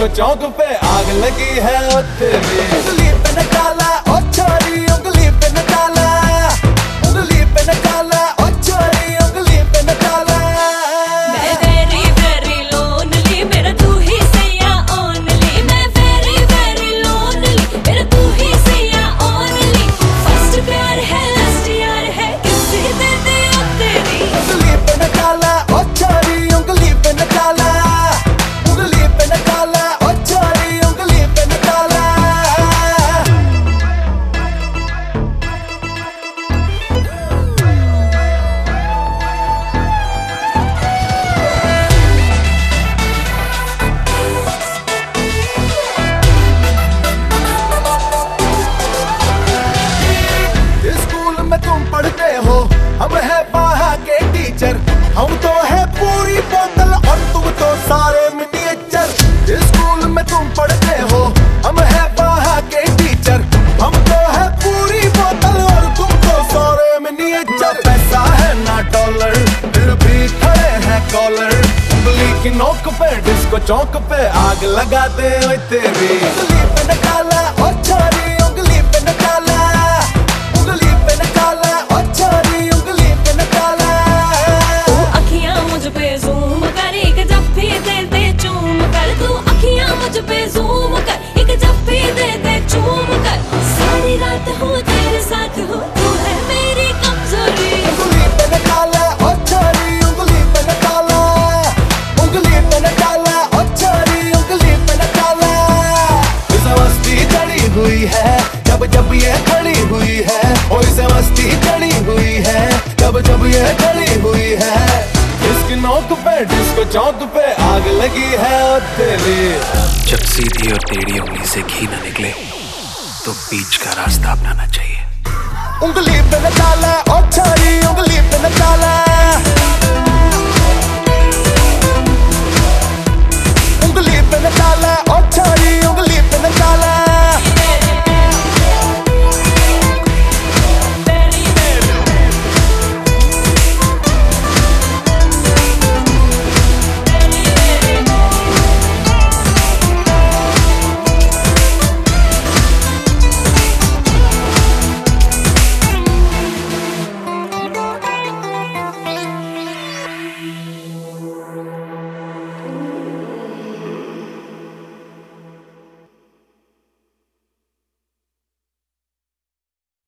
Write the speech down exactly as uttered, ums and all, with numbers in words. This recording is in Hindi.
डिस्को चौक पे आग लगी है ओ तेरी। उंगली पे न डाला ओ छोरी, उंगली पे न डाला, उंगली पे न डाला ओ छोरी, उंगली पे न डाला। मैं वेरी वेरी लोनली, मेरा तू ही सैया ओनली। मैं वेरी वेरी लोनली, मेरा तू ही सैया ओनली। फर्स्ट प्यार है लास्ट यार है, किसी दे दे ओ तेरी। उंगली पे न डाला ओ छोरी, उंगली पे न डाला, उंगली पे न डाला ओ छोरी, उंगली पे न डाला। इस स्कूल में तुम पढ़ते हो, हम है वहाँ के टीचर। हम तो है पूरी बोतल और तुम तो सारे मिनिएचर। इस स्कूल में तुम पढ़ते हो, हम है वहाँ के टीचर। हम तो है पूरी बोतल और तुम तो सारे मिनिएचर। पैसा है ना डॉलर, फिर भी खड़े हैं कॉलर। उंगली की नोक पे डिस्को चौक पे आग लगा दे ओए तेरी। उंगली पे न डाला ओ छोरी, उंगली पे न डाला, उंगली पे न डाला ओ छोरी, उंगली पे न डाला। तू अखियां मुझ पे जूम कर, एक जफ्फी दे दे चूम कर। तू अखियां मुझ पे जूम कर, एक जफ्फी दे दे चूम कर। सारी रात हूँ तेरे साथ हूँ, तू है मेरी कमजोरी। उंगली पे न डाला ओ छोरी, उंगली पे न डाला, उंगली पे न डाला ओ छोरी, उंगली पे न डाला। इसे मस्ती चढ़ी हुई है जब जब ये खड़ी हुई है। ओ इसे मस्ती चढ़ी हुई है जब जब ये खड़ी हुई है। इसकी नोक पे डिस्को चौक पे आग लगी है ओ तेरी। जब सीधी और टेढ़ी उंगली से घी न निकले तो बीच का रास्ता अपनाना चाहिए। उंगली पे न डाला ओ छोरी, उंगली पे न डाला।